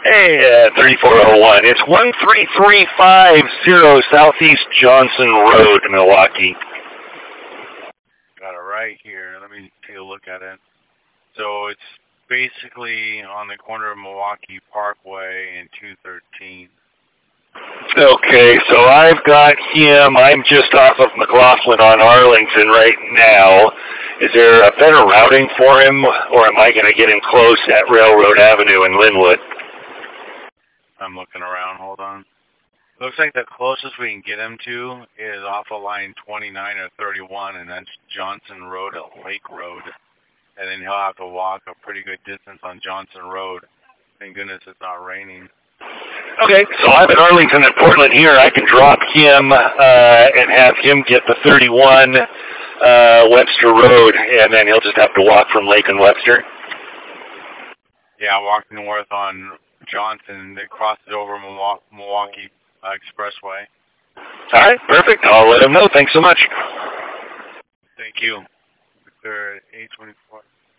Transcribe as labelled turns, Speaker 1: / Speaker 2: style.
Speaker 1: Hey, 3401. It's 13350 Southeast Johnson Road, Milwaukee.
Speaker 2: Got it right here. Let me take a look at it. So it's basically on the corner of Milwaukee Parkway and 213.
Speaker 1: Okay, so I've got him. I'm just off of McLaughlin on Arlington right now. Is there a better routing for him, or am I going to get him close at Railroad Avenue in Linwood?
Speaker 2: I'm looking around. Hold on. Looks like the closest we can get him to is off of line 29 or 31, and that's Johnson Road at Lake Road. And then he'll have to walk a pretty good distance on Johnson Road. Thank goodness it's not raining.
Speaker 1: Okay, so I'm at Arlington and Portland here. I can drop him and have him get the 31 Webster Road, and then he'll just have to walk from Lake and Webster.
Speaker 2: Yeah, walk north on Johnson that crosses over Milwaukee Expressway.
Speaker 1: All right, perfect. I'll let him know. Thanks so much.
Speaker 2: Thank you. They're at 824.